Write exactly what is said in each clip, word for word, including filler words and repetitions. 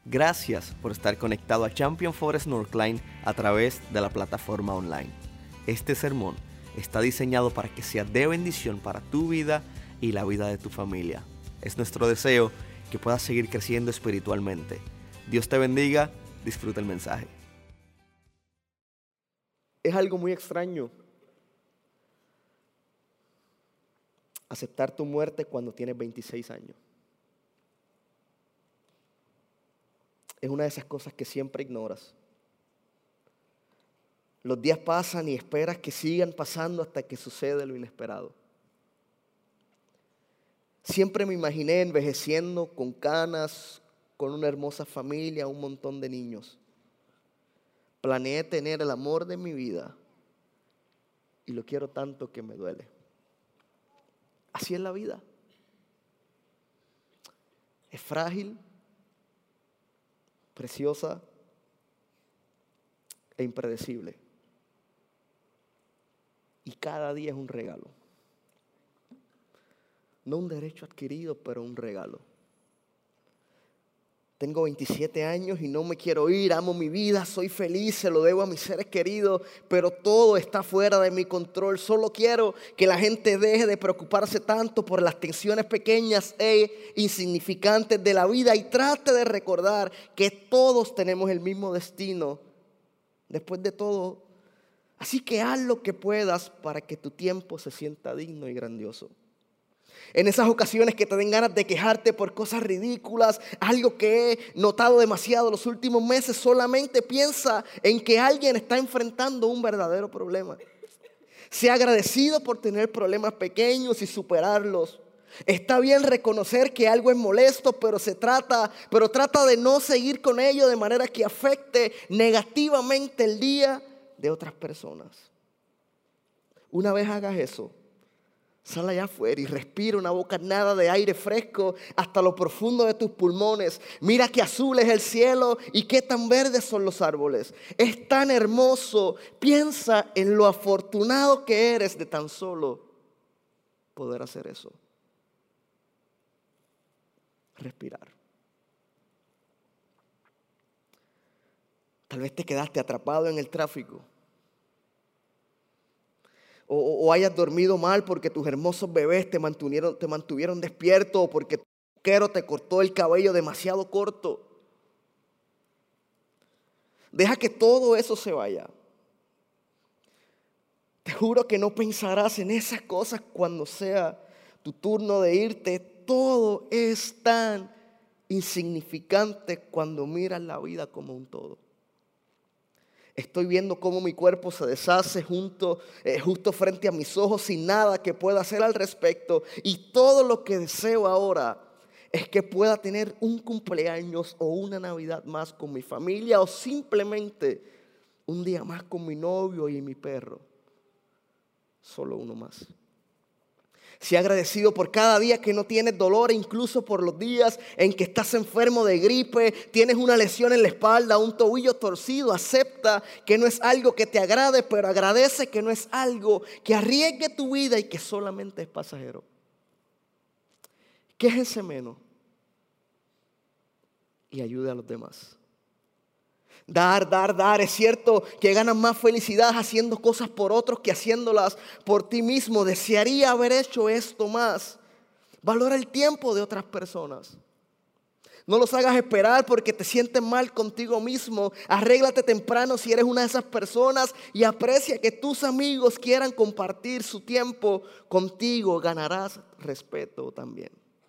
Gracias por estar conectado a Champion Forest Northline a través de la plataforma online. Este sermón está diseñado para que sea de bendición para tu vida y la vida de tu familia. Es nuestro deseo que puedas seguir creciendo espiritualmente. Dios te bendiga, disfruta el mensaje. Es algo muy extraño aceptar tu muerte cuando tienes veintiséis años. Es una de esas cosas que siempre ignoras. Los días pasan y esperas que sigan pasando hasta que sucede lo inesperado. Siempre me imaginé envejeciendo con canas, con una hermosa familia, un montón de niños. Planeé tener el amor de mi vida y lo quiero tanto que me duele. Así es la vida. Es frágil, preciosa e impredecible. Y cada día es un regalo. No un derecho adquirido, pero un regalo. Tengo veintisiete años y no me quiero ir, amo mi vida, soy feliz, se lo debo a mis seres queridos, pero todo está fuera de mi control. Solo quiero que la gente deje de preocuparse tanto por las tensiones pequeñas e insignificantes de la vida y trate de recordar que todos tenemos el mismo destino. Después de todo, así que haz lo que puedas para que tu tiempo se sienta digno y grandioso. En esas ocasiones que te den ganas de quejarte por cosas ridículas, algo que he notado demasiado los últimos meses, solamente piensa en que alguien está enfrentando un verdadero problema. Sea agradecido por tener problemas pequeños y superarlos. Está bien reconocer que algo es molesto, pero se trata, pero trata de no seguir con ello de manera que afecte negativamente el día de otras personas. Una vez hagas eso, sal allá afuera y respira una bocanada de aire fresco hasta lo profundo de tus pulmones. Mira qué azul es el cielo y qué tan verdes son los árboles. Es tan hermoso. Piensa en lo afortunado que eres de tan solo poder hacer eso. Respirar. Tal vez te quedaste atrapado en el tráfico. O, o hayas dormido mal porque tus hermosos bebés te mantuvieron, te mantuvieron despierto, o porque tu peluquero te cortó el cabello demasiado corto. Deja que todo eso se vaya. Te juro que no pensarás en esas cosas cuando sea tu turno de irte. Todo es tan insignificante cuando miras la vida como un todo. Estoy viendo cómo mi cuerpo se deshace junto, eh, justo frente a mis ojos sin nada que pueda hacer al respecto. Y todo lo que deseo ahora es que pueda tener un cumpleaños o una Navidad más con mi familia o simplemente un día más con mi novio y mi perro. Solo uno más. Sea agradecido por cada día que no tienes dolor, e incluso por los días en que estás enfermo de gripe, tienes una lesión en la espalda, un tobillo torcido. Acepta que no es algo que te agrade, pero agradece que no es algo que arriesgue tu vida y que solamente es pasajero. Quéjense menos y ayude a los demás. Dar, dar, dar. Es cierto que ganas más felicidad haciendo cosas por otros que haciéndolas por ti mismo. Desearía haber hecho esto más. Valora el tiempo de otras personas. No los hagas esperar porque te sientes mal contigo mismo. Arréglate temprano si eres una de esas personas y aprecia que tus amigos quieran compartir su tiempo contigo. Ganarás respeto también.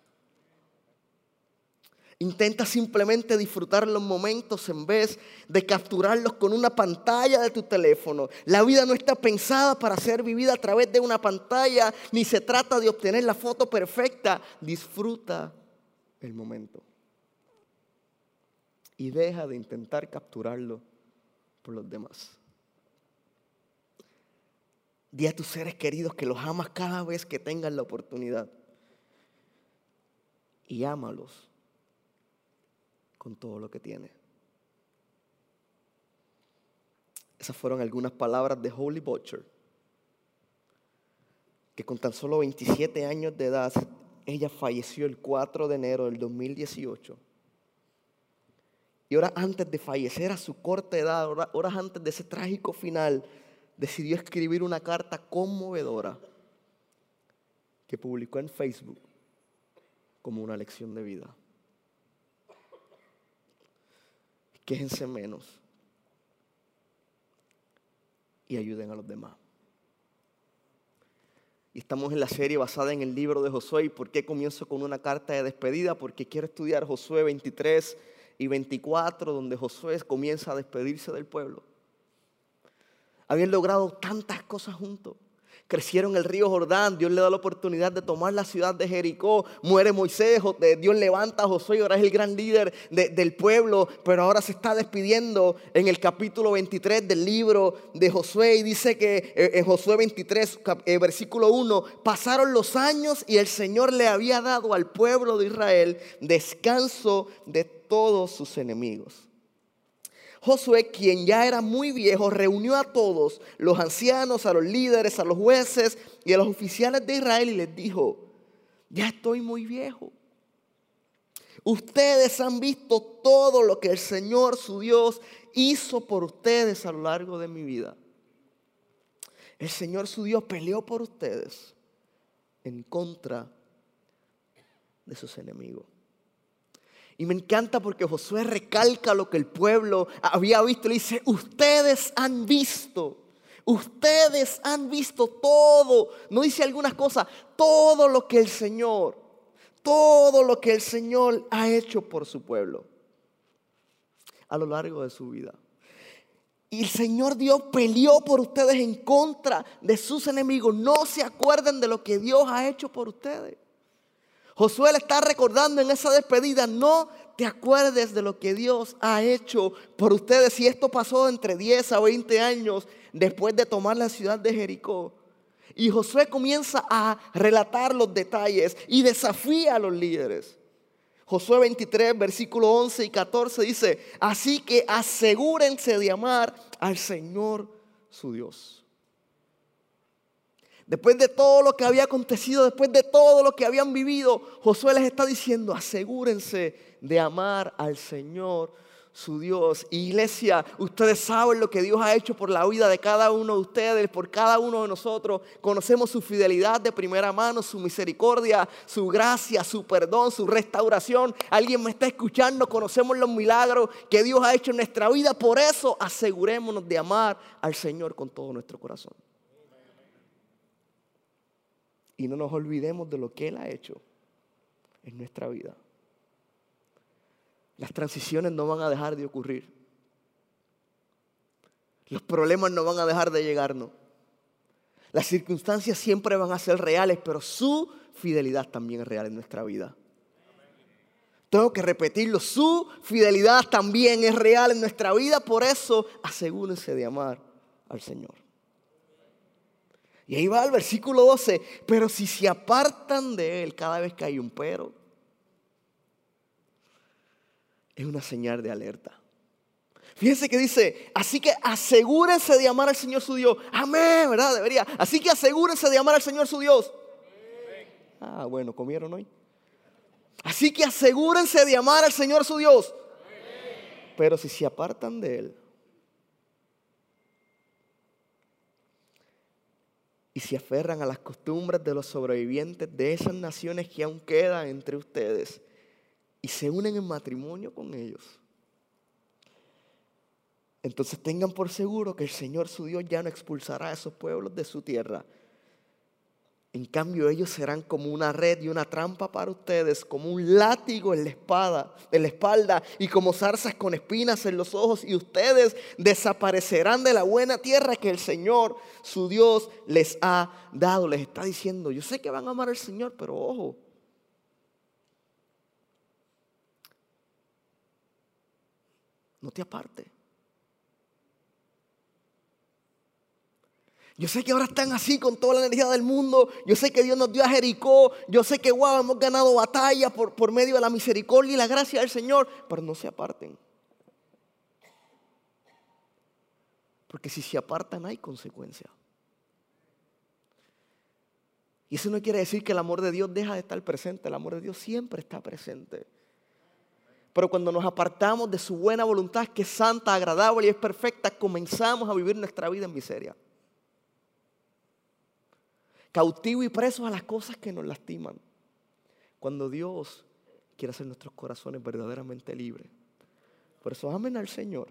Intenta simplemente disfrutar los momentos en vez de capturarlos con una pantalla de tu teléfono. La vida no está pensada para ser vivida a través de una pantalla, ni se trata de obtener la foto perfecta. Disfruta el momento y deja de intentar capturarlo por los demás. Di a tus seres queridos que los amas cada vez que tengas la oportunidad y ámalos con todo lo que tiene. Esas fueron algunas palabras de Holly Butcher, que con tan solo veintisiete años de edad, ella falleció el cuatro de enero del dos mil dieciocho. Y horas antes de fallecer a su corta edad, horas, horas antes de ese trágico final, decidió escribir una carta conmovedora que publicó en Facebook como una lección de vida. Quéjense menos y ayuden a los demás. Y estamos en la serie basada en el libro de Josué. ¿Y por qué comienzo con una carta de despedida? Porque quiero estudiar Josué veintitrés y veinticuatro, donde Josué comienza a despedirse del pueblo. Habían logrado tantas cosas juntos. Crecieron el río Jordán, Dios le da la oportunidad de tomar la ciudad de Jericó, muere Moisés, Dios levanta a Josué y ahora es el gran líder de, del pueblo, pero ahora se está despidiendo en el capítulo veintitrés del libro de Josué y dice que en Josué veintitrés, versículo uno, pasaron los años y el Señor le había dado al pueblo de Israel descanso de todos sus enemigos. Josué, quien ya era muy viejo, reunió a todos, los ancianos, a los líderes, a los jueces y a los oficiales de Israel y les dijo: ya estoy muy viejo. Ustedes han visto todo lo que el Señor, su Dios, hizo por ustedes a lo largo de mi vida. El Señor, su Dios, peleó por ustedes en contra de sus enemigos. Y me encanta porque Josué recalca lo que el pueblo había visto. Le dice: ustedes han visto, ustedes han visto todo. No dice algunas cosas, todo lo que el Señor, todo lo que el Señor ha hecho por su pueblo a lo largo de su vida. Y el Señor Dios peleó por ustedes en contra de sus enemigos. No se acuerden de lo que Dios ha hecho por ustedes. Josué le está recordando en esa despedida: no te acuerdes de lo que Dios ha hecho por ustedes. Y esto pasó entre diez a veinte años después de tomar la ciudad de Jericó. Y Josué comienza a relatar los detalles y desafía a los líderes. Josué veintitrés, versículo once y catorce dice: así que asegúrense de amar al Señor su Dios. Después de todo lo que había acontecido, después de todo lo que habían vivido, Josué les está diciendo: asegúrense de amar al Señor, su Dios. Iglesia, ustedes saben lo que Dios ha hecho por la vida de cada uno de ustedes, por cada uno de nosotros. Conocemos su fidelidad de primera mano, su misericordia, su gracia, su perdón, su restauración. Alguien me está escuchando, conocemos los milagros que Dios ha hecho en nuestra vida. Por eso asegurémonos de amar al Señor con todo nuestro corazón. Y no nos olvidemos de lo que Él ha hecho en nuestra vida. Las transiciones no van a dejar de ocurrir. Los problemas no van a dejar de llegarnos. Las circunstancias siempre van a ser reales, pero su fidelidad también es real en nuestra vida. Tengo que repetirlo, su fidelidad también es real en nuestra vida. Por eso asegúrense de amar al Señor. Y ahí va el versículo doce. Pero si se apartan de Él cada vez que hay un pero, es una señal de alerta. Fíjense que dice: así que asegúrense de amar al Señor su Dios. Amén, ¿verdad? Debería. Así que asegúrense de amar al Señor su Dios. Amén. Ah, bueno, ¿comieron hoy? Así que asegúrense de amar al Señor su Dios. Amén. Pero si se apartan de Él y se aferran a las costumbres de los sobrevivientes de esas naciones que aún quedan entre ustedes y se unen en matrimonio con ellos, entonces tengan por seguro que el Señor su Dios ya no expulsará a esos pueblos de su tierra. En cambio, ellos serán como una red y una trampa para ustedes, como un látigo en la espada, en la espalda y como zarzas con espinas en los ojos, y ustedes desaparecerán de la buena tierra que el Señor, su Dios, les ha dado. Les está diciendo: yo sé que van a amar al Señor, pero ojo, no te apartes. Yo sé que ahora están así con toda la energía del mundo. Yo sé que Dios nos dio a Jericó. Yo sé que wow, hemos ganado batalla por, por medio de la misericordia y la gracia del Señor. Pero no se aparten. Porque si se apartan hay consecuencias. Y eso no quiere decir que el amor de Dios deja de estar presente. El amor de Dios siempre está presente. Pero cuando nos apartamos de su buena voluntad, que es santa, agradable y es perfecta, comenzamos a vivir nuestra vida en miseria. Cautivos y presos a las cosas que nos lastiman. Cuando Dios quiere hacer nuestros corazones verdaderamente libres. Por eso amen al Señor.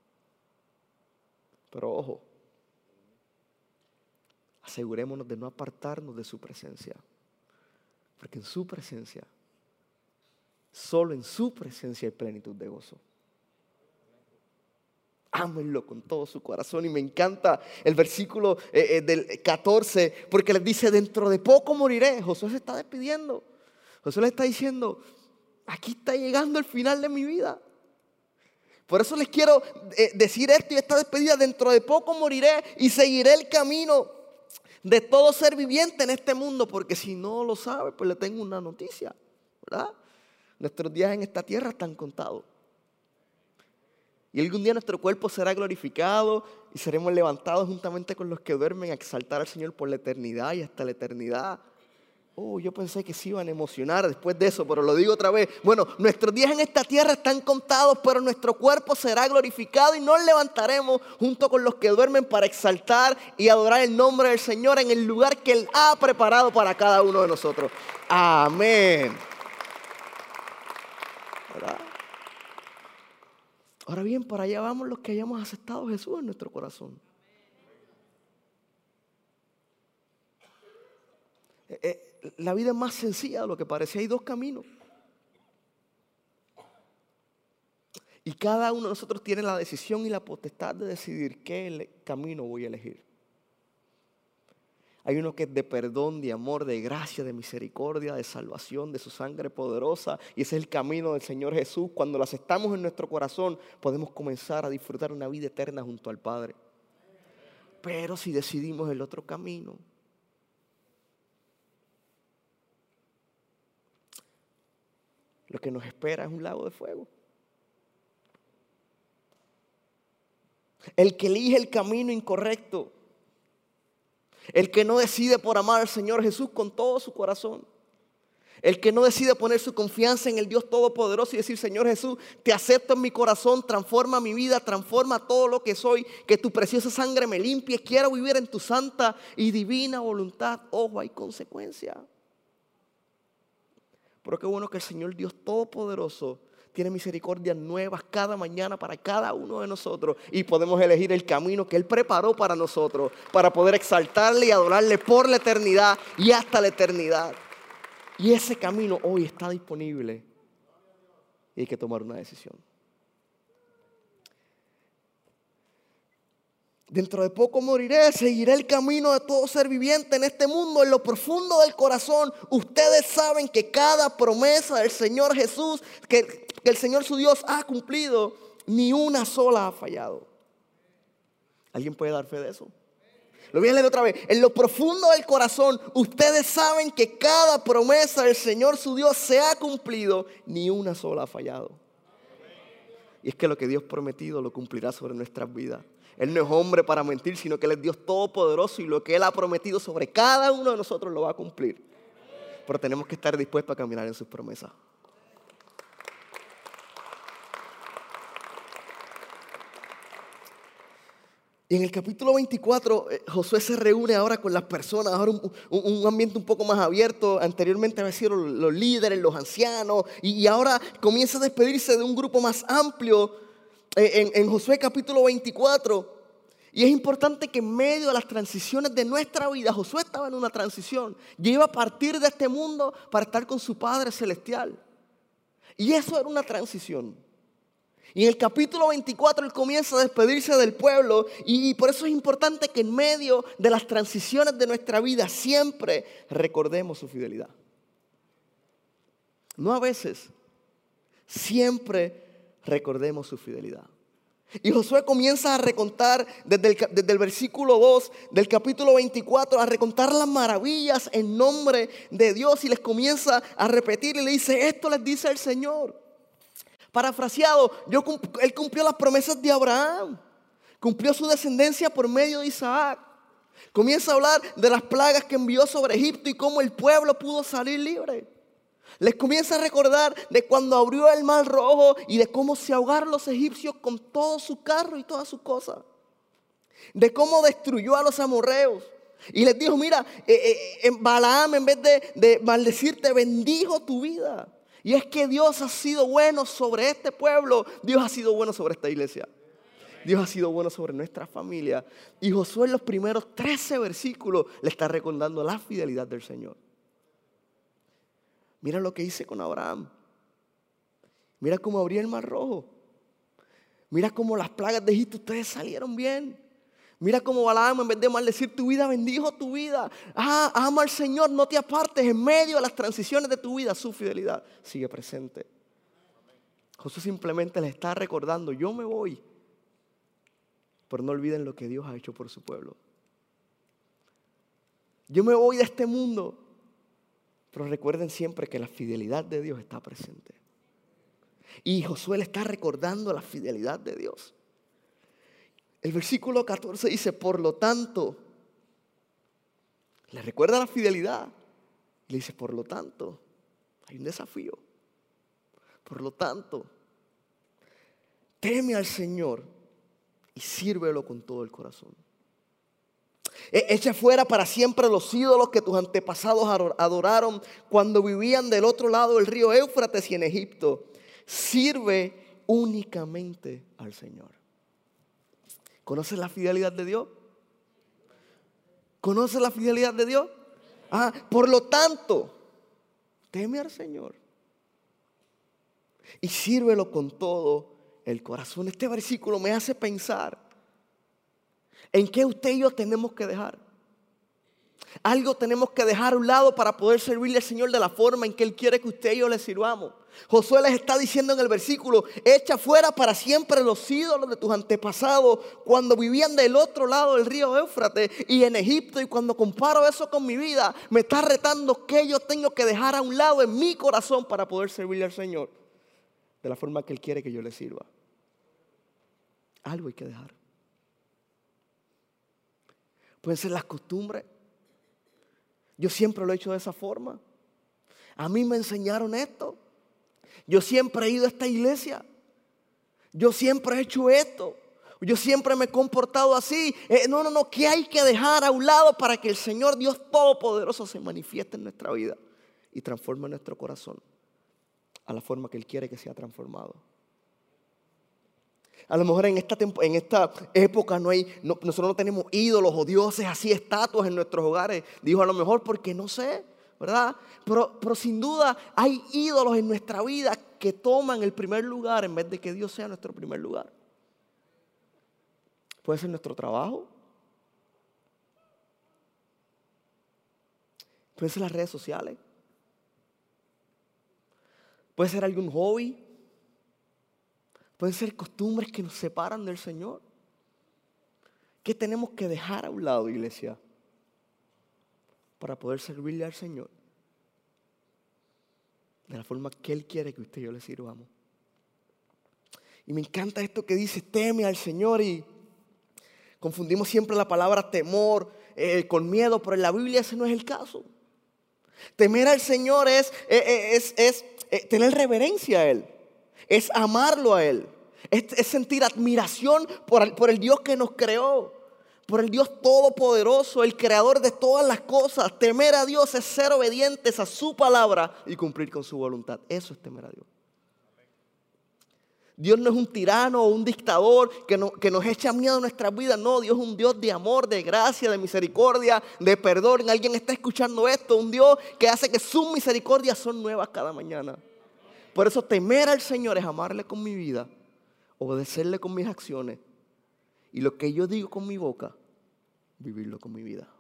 Pero ojo, asegurémonos de no apartarnos de su presencia. Porque en su presencia, solo en su presencia hay plenitud de gozo. Ámenlo con todo su corazón. Y me encanta el versículo eh, eh, del catorce, porque les dice, dentro de poco moriré. Josué se está despidiendo. Josué le está diciendo, aquí está llegando el final de mi vida. Por eso les quiero eh, decir esto y esta despedida. Dentro de poco moriré y seguiré el camino de todo ser viviente en este mundo. Porque si no lo sabe, pues le tengo una noticia, ¿verdad? Nuestros días en esta tierra están contados. Y algún día nuestro cuerpo será glorificado y seremos levantados juntamente con los que duermen a exaltar al Señor por la eternidad y hasta la eternidad. Oh, yo pensé que se iban a emocionar después de eso, pero lo digo otra vez. Bueno, nuestros días en esta tierra están contados, pero nuestro cuerpo será glorificado y nos levantaremos junto con los que duermen para exaltar y adorar el nombre del Señor en el lugar que Él ha preparado para cada uno de nosotros. Amén. ¿Verdad? Ahora bien, para allá vamos los que hayamos aceptado a Jesús en nuestro corazón. Eh, eh, la vida es más sencilla de lo que parece. Hay dos caminos. Y cada uno de nosotros tiene la decisión y la potestad de decidir qué camino voy a elegir. Hay uno que es de perdón, de amor, de gracia, de misericordia, de salvación, de su sangre poderosa. Y ese es el camino del Señor Jesús. Cuando lo aceptamos en nuestro corazón, podemos comenzar a disfrutar una vida eterna junto al Padre. Pero si decidimos el otro camino, lo que nos espera es un lago de fuego. El que elige el camino incorrecto, el que no decide por amar al Señor Jesús con todo su corazón, el que no decide poner su confianza en el Dios Todopoderoso y decir, Señor Jesús, te acepto en mi corazón, transforma mi vida, transforma todo lo que soy, que tu preciosa sangre me limpie, quiero vivir en tu santa y divina voluntad. Ojo, hay consecuencias. Pero qué bueno que el Señor Dios Todopoderoso tiene misericordias nuevas cada mañana para cada uno de nosotros. Y podemos elegir el camino que Él preparó para nosotros, para poder exaltarle y adorarle por la eternidad y hasta la eternidad. Y ese camino hoy está disponible. Y hay que tomar una decisión. Dentro de poco moriré, seguiré el camino de todo ser viviente en este mundo, en lo profundo del corazón. Ustedes saben que cada promesa del Señor Jesús, que, que el Señor su Dios ha cumplido, ni una sola ha fallado. ¿Alguien puede dar fe de eso? Lo voy a leer otra vez. En lo profundo del corazón, ustedes saben que cada promesa del Señor su Dios se ha cumplido, ni una sola ha fallado. Y es que lo que Dios ha prometido lo cumplirá sobre nuestras vidas. Él no es hombre para mentir, sino que Él es Dios todopoderoso y lo que Él ha prometido sobre cada uno de nosotros lo va a cumplir. Pero tenemos que estar dispuestos a caminar en sus promesas. Y en el capítulo veinticuatro, Josué se reúne ahora con las personas, ahora un, un, un ambiente un poco más abierto. Anteriormente habían sido los, los líderes, los ancianos, y, y ahora comienza a despedirse de un grupo más amplio. En, en Josué capítulo veinticuatro, y es importante que en medio de las transiciones de nuestra vida, Josué estaba en una transición, ya iba a partir de este mundo para estar con su Padre Celestial, y eso era una transición. Y en el capítulo veinticuatro él comienza a despedirse del pueblo, y, y por eso es importante que en medio de las transiciones de nuestra vida siempre recordemos su fidelidad. No a veces, siempre recordemos su fidelidad. Y Josué comienza a recontar desde el, desde el versículo dos del capítulo veinticuatro, a recontar las maravillas en nombre de Dios, y les comienza a repetir y le dice, esto les dice el Señor. Parafraseado, yo, él cumplió las promesas de Abraham, cumplió su descendencia por medio de Isaac. Comienza a hablar de las plagas que envió sobre Egipto y cómo el pueblo pudo salir libre. Les comienza a recordar de cuando abrió el mar rojo y de cómo se ahogaron los egipcios con todo su carro y todas sus cosas. De cómo destruyó a los amorreos. Y les dijo, mira, eh, eh, Balaam en vez de, de maldecirte bendijo tu vida. Y es que Dios ha sido bueno sobre este pueblo. Dios ha sido bueno sobre esta iglesia. Dios ha sido bueno sobre nuestra familia. Y Josué en los primeros trece versículos le está recordando la fidelidad del Señor. Mira lo que hice con Abraham. Mira cómo abrí el mar rojo. Mira cómo las plagas de Egipto ustedes salieron bien. Mira cómo Balaam en vez de maldecir tu vida bendijo tu vida. Ah, ama al Señor, no te apartes en medio de las transiciones de tu vida. Su fidelidad sigue presente. Josué simplemente les está recordando, yo me voy. Pero no olviden lo que Dios ha hecho por su pueblo. Yo me voy de este mundo. Pero recuerden siempre que la fidelidad de Dios está presente. Y Josué le está recordando la fidelidad de Dios. El versículo catorce dice, por lo tanto, le recuerda la fidelidad. Le dice, por lo tanto, hay un desafío. Por lo tanto, teme al Señor y sírvelo con todo el corazón. Echa fuera para siempre los ídolos que tus antepasados adoraron cuando vivían del otro lado del río Éufrates y en Egipto. Sirve únicamente al Señor. ¿Conoces la fidelidad de Dios? ¿Conoces la fidelidad de Dios? Ah, por lo tanto, teme al Señor y sírvelo con todo el corazón. Este versículo me hace pensar en qué usted y yo tenemos que dejar. Algo tenemos que dejar a un lado para poder servirle al Señor de la forma en que Él quiere que usted y yo le sirvamos. Josué les está diciendo en el versículo, echa fuera para siempre los ídolos de tus antepasados cuando vivían del otro lado del río Éufrates y en Egipto. Y cuando comparo eso con mi vida, me está retando que yo tengo que dejar a un lado en mi corazón para poder servirle al Señor de la forma que Él quiere que yo le sirva. Algo hay que dejar. Pueden ser las costumbres. Yo siempre lo he hecho de esa forma. A mí me enseñaron esto. Yo siempre he ido a esta iglesia. Yo siempre he hecho esto. Yo siempre me he comportado así. Eh, no, no, no. ¿Qué hay que dejar a un lado para que el Señor Dios Todopoderoso se manifieste en nuestra vida y transforme nuestro corazón a la forma que Él quiere que sea transformado? A lo mejor en esta, en esta época no hay, no, nosotros no tenemos ídolos o dioses así, estatuas en nuestros hogares. Dijo a lo mejor porque no sé, ¿verdad? Pero, pero sin duda hay ídolos en nuestra vida que toman el primer lugar en vez de que Dios sea nuestro primer lugar. Puede ser nuestro trabajo. Puede ser las redes sociales. Puede ser algún hobby. Pueden ser costumbres que nos separan del Señor. ¿Qué tenemos que dejar a un lado, iglesia, para poder servirle al Señor de la forma que Él quiere que usted y yo le sirvamos? Y me encanta esto que dice, teme al Señor, y confundimos siempre la palabra temor eh, con miedo, pero en la Biblia ese no es el caso. Temer al Señor es, eh, es, es, es tener reverencia a Él. Es amarlo a Él. Es, es sentir admiración por el, por el Dios que nos creó. Por el Dios todopoderoso, el creador de todas las cosas. Temer a Dios es ser obedientes a su palabra y cumplir con su voluntad. Eso es temer a Dios. Dios no es un tirano o un dictador que, no, que nos echa miedo a nuestras vidas. No, Dios es un Dios de amor, de gracia, de misericordia, de perdón. Alguien está escuchando esto. Un Dios que hace que sus misericordias son nuevas cada mañana. Por eso temer al Señor es amarle con mi vida, obedecerle con mis acciones y lo que yo digo con mi boca, vivirlo con mi vida.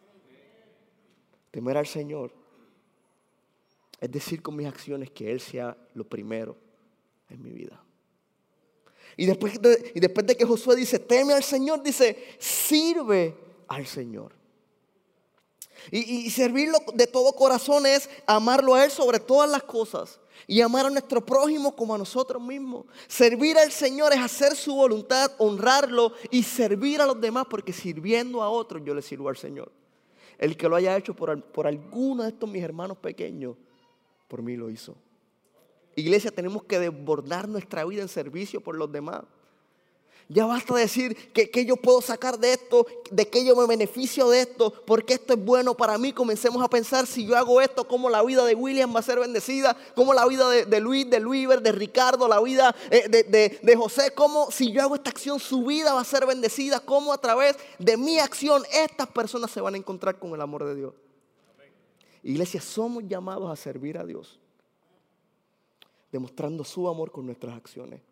Temer al Señor es decir con mis acciones que Él sea lo primero en mi vida. Y después de, y después de que Josué dice, teme al Señor, dice, sirve al Señor. Y, y servirlo de todo corazón es amarlo a Él sobre todas las cosas. Y amar a nuestro prójimo como a nosotros mismos. Servir al Señor es hacer su voluntad, honrarlo y servir a los demás, porque sirviendo a otros yo le sirvo al Señor. El que lo haya hecho por, por alguno de estos mis hermanos pequeños, por mí lo hizo. Iglesia, tenemos que desbordar nuestra vida en servicio por los demás. Ya basta de decir que, que yo puedo sacar de esto, de que yo me beneficio de esto, porque esto es bueno para mí. Comencemos a pensar, si yo hago esto, cómo la vida de William va a ser bendecida, cómo la vida de, de Luis, de Luiver, de Ricardo, la vida eh, de, de, de José, cómo si yo hago esta acción, su vida va a ser bendecida, cómo a través de mi acción estas personas se van a encontrar con el amor de Dios. Iglesia, somos llamados a servir a Dios, demostrando su amor con nuestras acciones.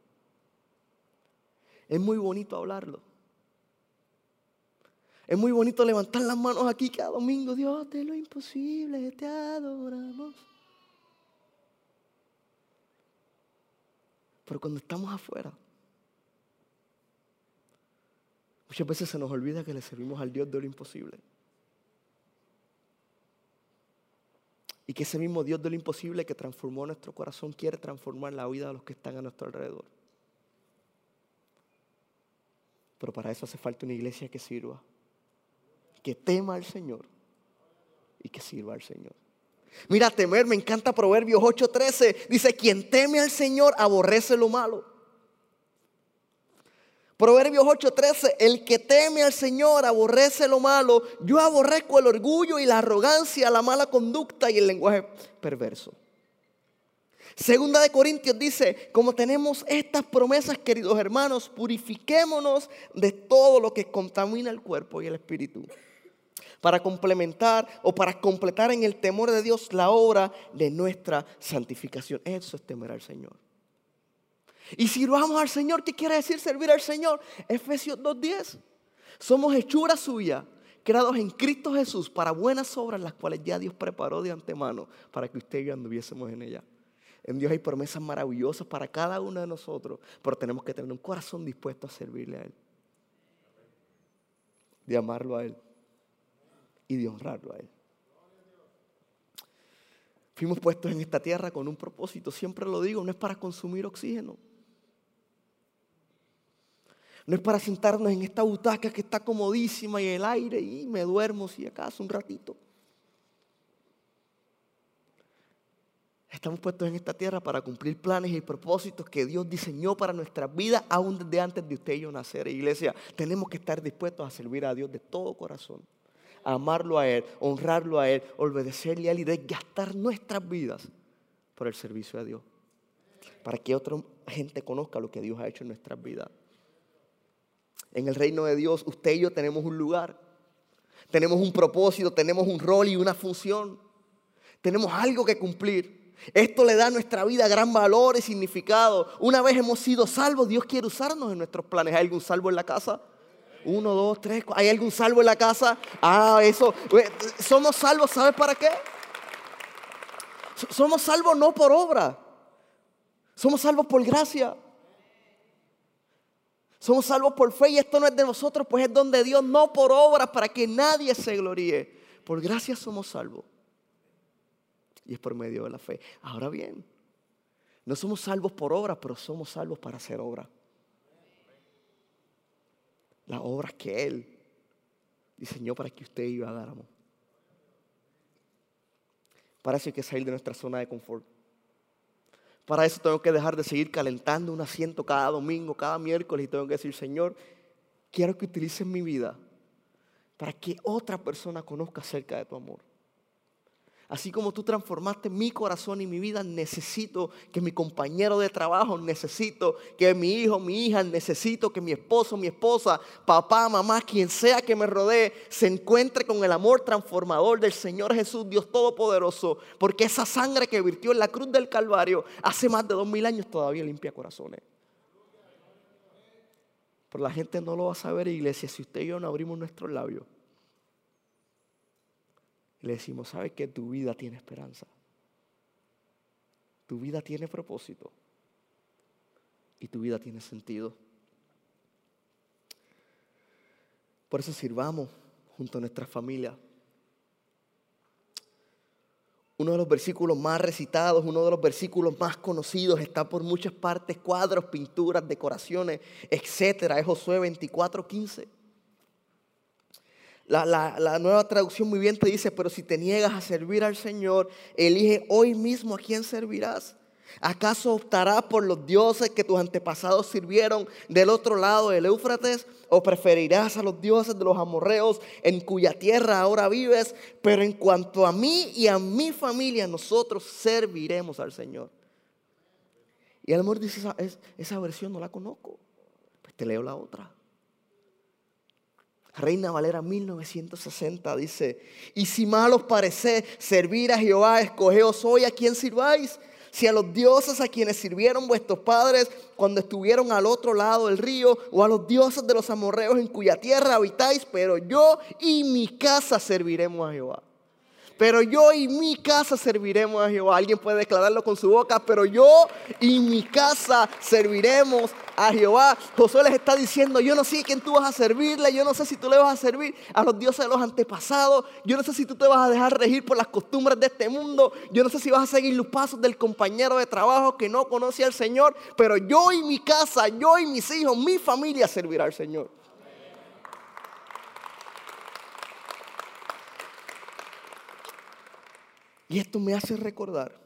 Es muy bonito hablarlo. Es muy bonito levantar las manos aquí cada domingo. Dios, de lo imposible te adoramos. Pero cuando estamos afuera, muchas veces se nos olvida que le servimos al Dios de lo imposible. Y que ese mismo Dios de lo imposible que transformó nuestro corazón quiere transformar la vida de los que están a nuestro alrededor. Pero para eso hace falta una iglesia que sirva, que tema al Señor y que sirva al Señor. Mira, temer, me encanta Proverbios ocho trece. Dice, quien teme al Señor aborrece lo malo. Proverbios ocho trece, el que teme al Señor aborrece lo malo. Yo aborrezco el orgullo y la arrogancia, la mala conducta y el lenguaje perverso. Segunda de Corintios dice, como tenemos estas promesas, queridos hermanos, purifiquémonos de todo lo que contamina el cuerpo y el espíritu, para complementar o para completar en el temor de Dios la obra de nuestra santificación. Eso es temer al Señor. Y sirvamos al Señor, ¿qué quiere decir servir al Señor? Efesios dos diez. Somos hechura suya, creados en Cristo Jesús para buenas obras, las cuales ya Dios preparó de antemano para que usted y yo anduviésemos en ellas. En Dios hay promesas maravillosas para cada uno de nosotros, pero tenemos que tener un corazón dispuesto a servirle a Él, de amarlo a Él y de honrarlo a Él. Fuimos puestos en esta tierra con un propósito, siempre lo digo, no es para consumir oxígeno. No es para sentarnos en esta butaca que está comodísima y el aire y me duermo si acaso un ratito. Estamos puestos en esta tierra para cumplir planes y propósitos que Dios diseñó para nuestras vidas aún desde antes de usted y yo nacer. Iglesia, tenemos que estar dispuestos a servir a Dios de todo corazón, a amarlo a Él, honrarlo a Él, obedecerle a Él y desgastar nuestras vidas por el servicio a Dios, para que otra gente conozca lo que Dios ha hecho en nuestras vidas. En el reino de Dios, usted y yo tenemos un lugar, tenemos un propósito, tenemos un rol y una función, tenemos algo que cumplir. Esto le da a nuestra vida gran valor y significado. Una vez hemos sido salvos, Dios quiere usarnos en nuestros planes. ¿Hay algún salvo en la casa? Uno, dos, tres. ¿Hay algún salvo en la casa? Ah, eso. Somos salvos, ¿sabes para qué? Somos salvos no por obra. Somos salvos por gracia. Somos salvos por fe y esto no es de nosotros, pues es don de Dios, no por obras para que nadie se gloríe. Por gracia somos salvos. Y es por medio de la fe. Ahora bien, no somos salvos por obras, pero somos salvos para hacer obras. Las obras que Él diseñó para que usted y yo hagáramos. Para eso hay que salir de nuestra zona de confort. Para eso tengo que dejar de seguir calentando un asiento cada domingo, cada miércoles y tengo que decir, Señor, quiero que utilices mi vida para que otra persona conozca acerca de tu amor. Así como tú transformaste mi corazón y mi vida, necesito que mi compañero de trabajo, necesito que mi hijo, mi hija, necesito que mi esposo, mi esposa, papá, mamá, quien sea que me rodee, se encuentre con el amor transformador del Señor Jesús, Dios Todopoderoso, porque esa sangre que virtió en la cruz del Calvario hace más de dos mil años todavía limpia corazones. Pero la gente no lo va a saber, iglesia, si usted y yo no abrimos nuestros labios. Le decimos, ¿sabes qué? Tu vida tiene esperanza. Tu vida tiene propósito. Y tu vida tiene sentido. Por eso sirvamos junto a nuestra familia. Uno de los versículos más recitados, uno de los versículos más conocidos, está por muchas partes, cuadros, pinturas, decoraciones, etcétera. Es Josué veinticuatro quince. La, la, la Nueva Traducción Viviente dice, pero si te niegas a servir al Señor, elige hoy mismo a quién servirás. ¿Acaso optarás por los dioses que tus antepasados sirvieron del otro lado del Éufrates? ¿O preferirás a los dioses de los amorreos en cuya tierra ahora vives? Pero en cuanto a mí y a mi familia, nosotros serviremos al Señor. Y el amor dice, esa, esa versión no la conozco. Pues te leo la otra. Reina Valera mil novecientos sesenta dice, y si mal os parece servir a Jehová, escogeos hoy a quien sirváis. Si a los dioses a quienes sirvieron vuestros padres cuando estuvieron al otro lado del río, o a los dioses de los amorreos en cuya tierra habitáis, pero yo y mi casa serviremos a Jehová. Pero yo y mi casa serviremos a Jehová. Alguien puede declararlo con su boca, pero yo y mi casa serviremos a Jehová. Josué les está diciendo, yo no sé a quién tú vas a servirle, yo no sé si tú le vas a servir a los dioses de los antepasados, yo no sé si tú te vas a dejar regir por las costumbres de este mundo, yo no sé si vas a seguir los pasos del compañero de trabajo que no conoce al Señor, pero yo y mi casa, yo y mis hijos, mi familia servirá al Señor. Y esto me hace recordar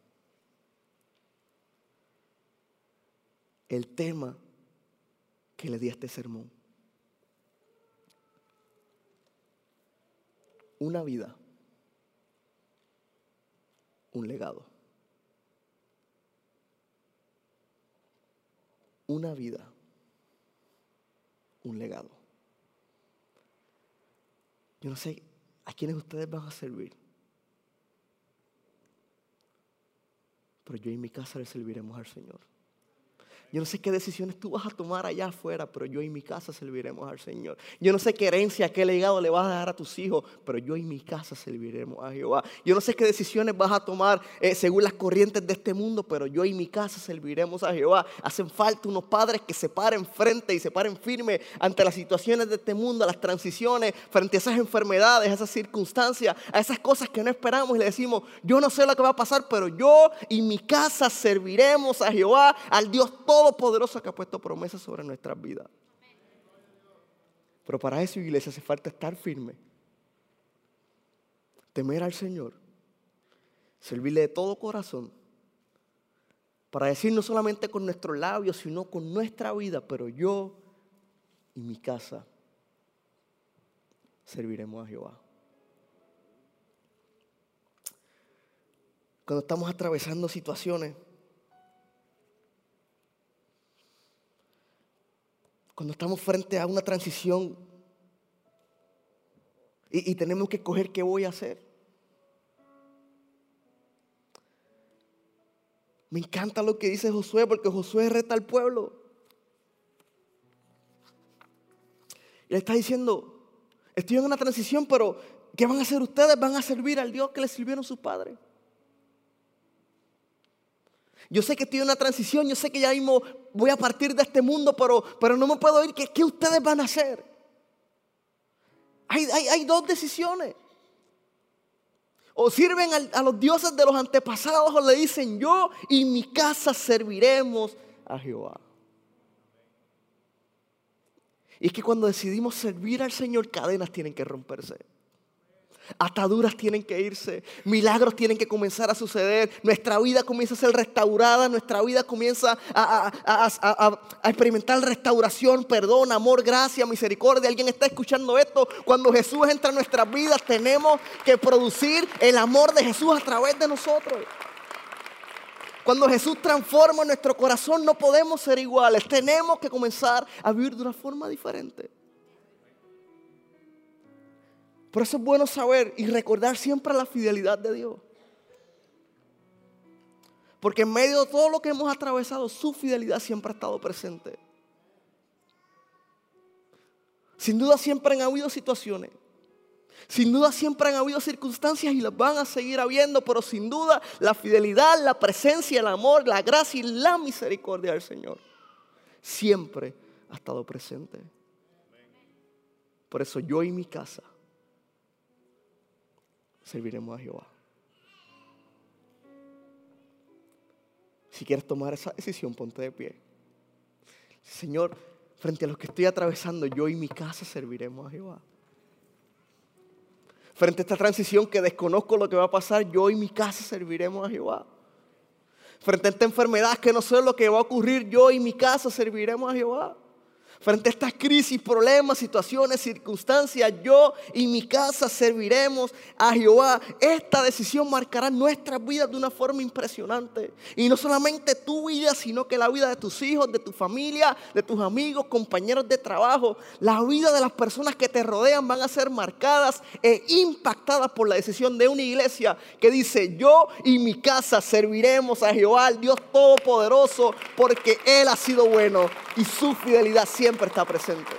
el tema que le di a este sermón. Una vida, un legado. Una vida, un legado. Yo no sé a quiénes ustedes van a servir. Pero yo y mi casa le serviremos al Señor. Yo no sé qué decisiones tú vas a tomar allá afuera, pero yo y mi casa serviremos al Señor. Yo no sé qué herencia, qué legado le vas a dejar a tus hijos, pero yo y mi casa serviremos a Jehová. Yo no sé qué decisiones vas a tomar eh, según las corrientes de este mundo, pero yo y mi casa serviremos a Jehová. Hacen falta unos padres que se paren frente y se paren firme ante las situaciones de este mundo, a las transiciones, frente a esas enfermedades, a esas circunstancias, a esas cosas que no esperamos y le decimos, yo no sé lo que va a pasar, pero yo y mi casa serviremos a Jehová, al Dios todo Todopoderoso que ha puesto promesas sobre nuestras vidas. Pero para eso, iglesia, hace falta estar firme, temer al Señor, servirle de todo corazón, para decir no solamente con nuestros labios, sino con nuestra vida, pero yo y mi casa serviremos a Jehová. Cuando estamos atravesando situaciones, cuando estamos frente a una transición y, y tenemos que escoger qué voy a hacer. Me encanta lo que dice Josué, porque Josué reta al pueblo. Y le está diciendo, estoy en una transición, pero ¿qué van a hacer ustedes? Van a servir al Dios que les sirvieron sus padres. Yo sé que estoy en una transición, yo sé que ya mismo voy a partir de este mundo, pero, pero no me puedo ir. ¿Qué, qué ustedes van a hacer? Hay, hay, hay dos decisiones. O sirven a, a los dioses de los antepasados o le dicen, yo y mi casa serviremos a Jehová. Y es que cuando decidimos servir al Señor, cadenas tienen que romperse. Ataduras tienen que irse, milagros tienen que comenzar a suceder, nuestra vida comienza a ser restaurada, nuestra vida comienza a, a, a, a, a experimentar restauración, perdón, amor, gracia, misericordia. Alguien está escuchando esto. Cuando Jesús entra en nuestras vidas, tenemos que producir el amor de Jesús a través de nosotros. Cuando Jesús transforma nuestro corazón, no podemos ser iguales, tenemos que comenzar a vivir de una forma diferente. Por eso es bueno saber y recordar siempre la fidelidad de Dios. Porque en medio de todo lo que hemos atravesado, su fidelidad siempre ha estado presente. Sin duda siempre han habido situaciones. Sin duda siempre han habido circunstancias y las van a seguir habiendo. Pero sin duda la fidelidad, la presencia, el amor, la gracia y la misericordia del Señor siempre ha estado presente. Por eso yo y mi casa serviremos a Jehová. Si quieres tomar esa decisión, ponte de pie. Señor, frente a los que estoy atravesando, yo y mi casa serviremos a Jehová. Frente a esta transición que desconozco lo que va a pasar, yo y mi casa serviremos a Jehová. Frente a esta enfermedad que no sé lo que va a ocurrir, yo y mi casa serviremos a Jehová. Frente a estas crisis, problemas, situaciones, circunstancias, yo y mi casa serviremos a Jehová. Esta decisión marcará nuestras vidas de una forma impresionante. Y no solamente tu vida, sino que la vida de tus hijos, de tu familia, de tus amigos, compañeros de trabajo. La vida de las personas que te rodean van a ser marcadas e impactadas por la decisión de una iglesia que dice: yo y mi casa serviremos a Jehová, el Dios Todopoderoso, porque Él ha sido bueno y su fidelidad siempre Siempre está presente.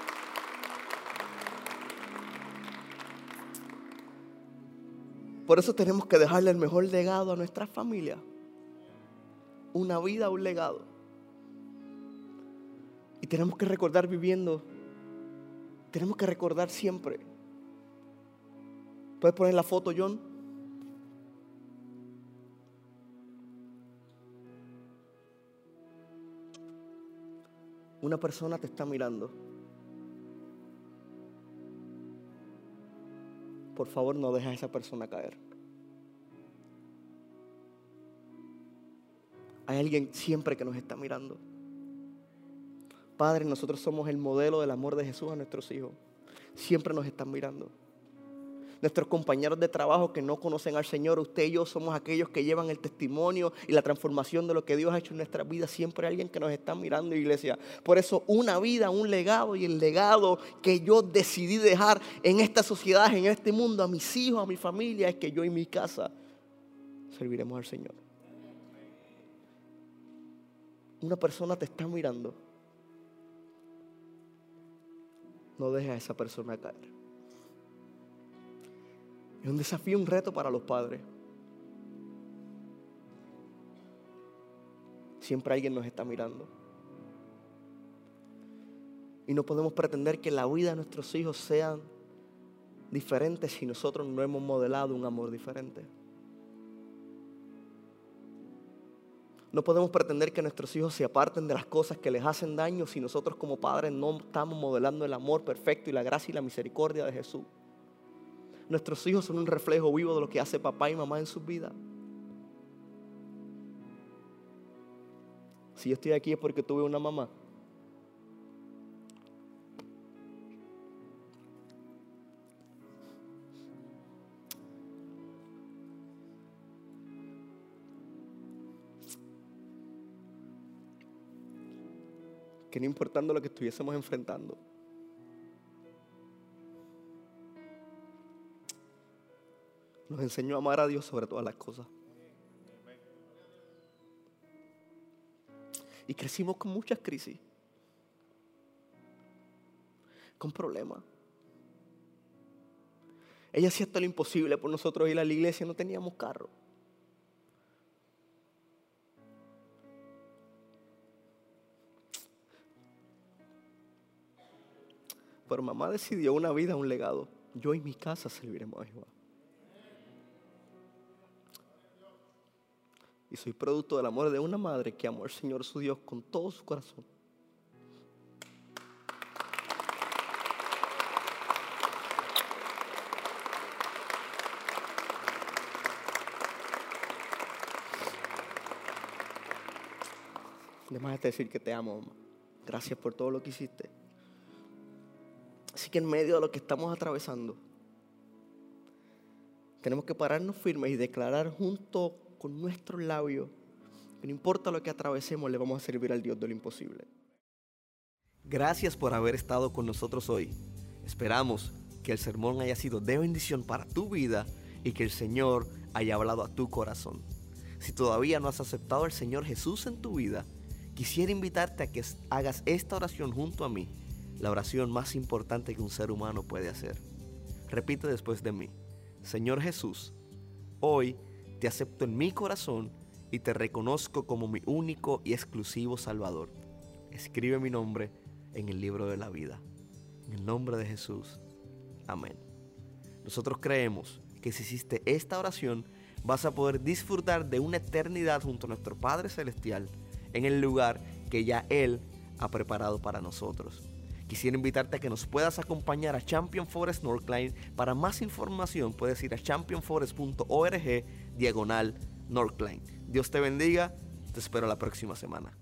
Por eso tenemos que dejarle el mejor legado a nuestra familia. Una vida, un legado. Y tenemos que recordar viviendo. Tenemos que recordar siempre. ¿Puedes poner la foto, John? Una persona te está mirando. Por favor, no dejes a esa persona caer. Hay alguien siempre que nos está mirando. Padre, nosotros somos el modelo del amor de Jesús a nuestros hijos. Siempre nos están mirando. Nuestros compañeros de trabajo que no conocen al Señor, usted y yo somos aquellos que llevan el testimonio y la transformación de lo que Dios ha hecho en nuestras vidas. Siempre hay alguien que nos está mirando, iglesia. Por eso una vida, un legado, y el legado que yo decidí dejar en esta sociedad, en este mundo, a mis hijos, a mi familia, es que yo y mi casa serviremos al Señor. Una persona te está mirando. No dejes a esa persona caer. Es un desafío, un reto para los padres. Siempre alguien nos está mirando. Y no podemos pretender que la vida de nuestros hijos sea diferente si nosotros no hemos modelado un amor diferente. No podemos pretender que nuestros hijos se aparten de las cosas que les hacen daño si nosotros como padres no estamos modelando el amor perfecto y la gracia y la misericordia de Jesús. Nuestros hijos son un reflejo vivo de lo que hace papá y mamá en sus vidas. Si yo estoy aquí es porque tuve una mamá. Que no importando lo que estuviésemos enfrentando, nos enseñó a amar a Dios sobre todas las cosas. Y crecimos con muchas crisis, con problemas. Ella hacía todo lo imposible por nosotros ir a la iglesia, no teníamos carro. Pero mamá decidió una vida, un legado. Yo y mi casa serviremos a Jehová. Y soy producto del amor de una madre que amó al Señor su Dios con todo su corazón. Además de decir que te amo, mamá. Gracias por todo lo que hiciste. Así que en medio de lo que estamos atravesando, tenemos que pararnos firmes y declarar junto con nuestros labios que no importa lo que atravesemos, le vamos a servir al Dios de lo imposible. Gracias por haber estado con nosotros hoy. Esperamos que el sermón haya sido de bendición para tu vida y que el Señor haya hablado a tu corazón. Si todavía no has aceptado al Señor Jesús en tu vida, quisiera invitarte a que hagas esta oración junto a mí, la oración más importante que un ser humano puede hacer. Repite después de mí: Señor Jesús, hoy te acepto en mi corazón y te reconozco como mi único y exclusivo Salvador. Escribe mi nombre en el libro de la vida. En el nombre de Jesús. Amén. Nosotros creemos que si hiciste esta oración, vas a poder disfrutar de una eternidad junto a nuestro Padre Celestial en el lugar que ya Él ha preparado para nosotros. Quisiera invitarte a que nos puedas acompañar a Champion Forest Northline. Para más información puedes ir a champion forest punto org diagonal Northline. Dios te bendiga, te espero la próxima semana.